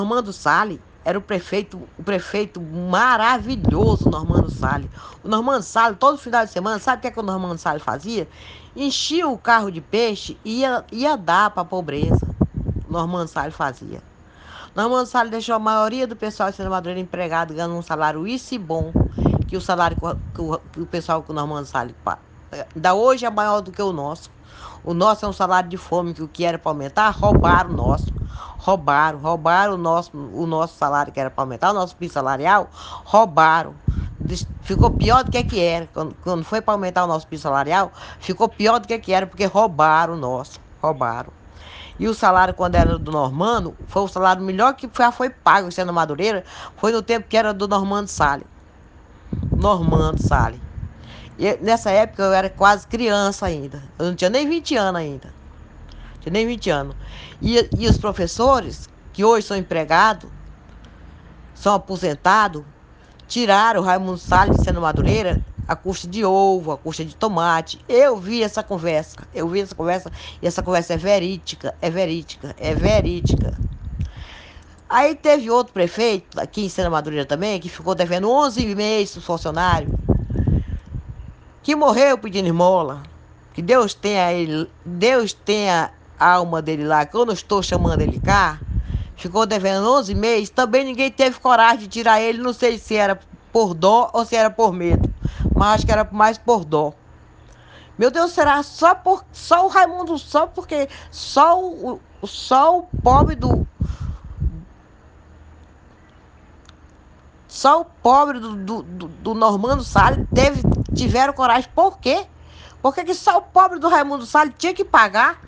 Normando Salles era o prefeito maravilhoso, Normando Salles. O Normando Salles, todo final de semana, sabe o que o Normando Salles fazia? Enchia o carro de peixe e ia dar para a pobreza. O Normando Salles fazia. Normando Salles deixou a maioria do pessoal de Sena Madureira empregado, ganhando um salário isso e bom, que o salário que o pessoal com o Normando Salles ainda hoje é maior do que o nosso. O nosso é um salário de fome, que o que era para aumentar, roubaram o nosso. Roubaram o nosso salário que era para aumentar, o nosso piso salarial, roubaram. Ficou pior do que era. Quando foi para aumentar o nosso piso salarial, ficou pior do que era, porque roubaram o nosso. Roubaram. E o salário, quando era do Normando, foi o salário melhor que já foi pago sendo Madureira, foi no tempo que era do Normando Salles. Normando Salles. E nessa época eu era quase criança ainda. Eu não tinha nem 20 anos ainda. Tinha nem 20 anos. E os professores, que hoje são empregados, são aposentados, tiraram o Raimundo Salles de Sena Madureira a custa de ovo, a custa de tomate. Eu vi essa conversa. E essa conversa é verídica, é verídica, é verídica. Aí teve outro prefeito, aqui em Sena Madureira também, que ficou devendo 11 meses os funcionários, que morreu pedindo esmola. Que Deus tenha ele, Deus tenha a alma dele lá, que eu não estou chamando ele cá. Ficou devendo 11 meses, também ninguém teve coragem de tirar ele, não sei se era por dó ou se era por medo, mas acho que era mais por dó. Meu Deus, será só o Raimundo, só porque só o pobre do Normando Salles tiveram coragem. Por quê? Porque que só o pobre do Raimundo Salles tinha que pagar?